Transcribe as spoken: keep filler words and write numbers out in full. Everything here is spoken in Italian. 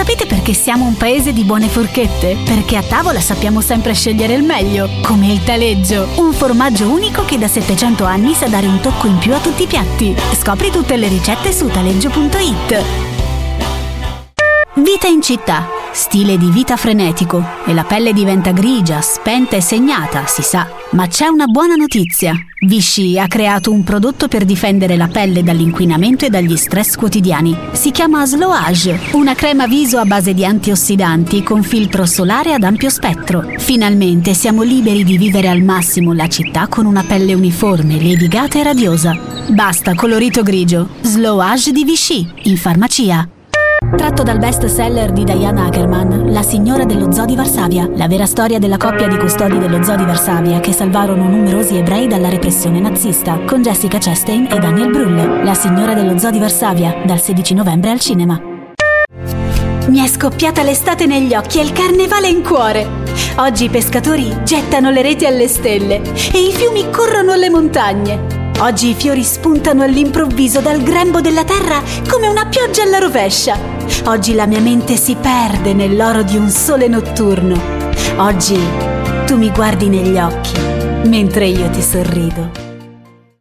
sapete perché siamo un paese di buone forchette? Perché a tavola sappiamo sempre scegliere il meglio, come il taleggio, un formaggio unico che da settecento anni sa dare un tocco in più a tutti i piatti. Scopri tutte le ricette su taleggio punto it. Vita in città, stile di vita frenetico, e la pelle diventa grigia, spenta e segnata, si sa. Ma c'è una buona notizia. Vichy ha creato un prodotto per difendere la pelle dall'inquinamento e dagli stress quotidiani. Si chiama Slow Age, una crema viso a base di antiossidanti con filtro solare ad ampio spettro. Finalmente siamo liberi di vivere al massimo la città con una pelle uniforme, levigata e radiosa. Basta colorito grigio. Slow Age di Vichy, in farmacia. Tratto dal best seller di Diana Ackerman, La signora dello zoo di Varsavia, la vera storia della coppia di custodi dello zoo di Varsavia che salvarono numerosi ebrei dalla repressione nazista, con Jessica Chastain e Daniel Brühl. La signora dello zoo di Varsavia, dal sedici novembre al cinema. Mi è scoppiata l'estate negli occhi e il carnevale in cuore. Oggi i pescatori gettano le reti alle stelle e i fiumi corrono alle montagne. Oggi i fiori spuntano all'improvviso dal grembo della terra come una pioggia alla rovescia. Oggi la mia mente si perde nell'oro di un sole notturno. Oggi tu mi guardi negli occhi mentre io ti sorrido.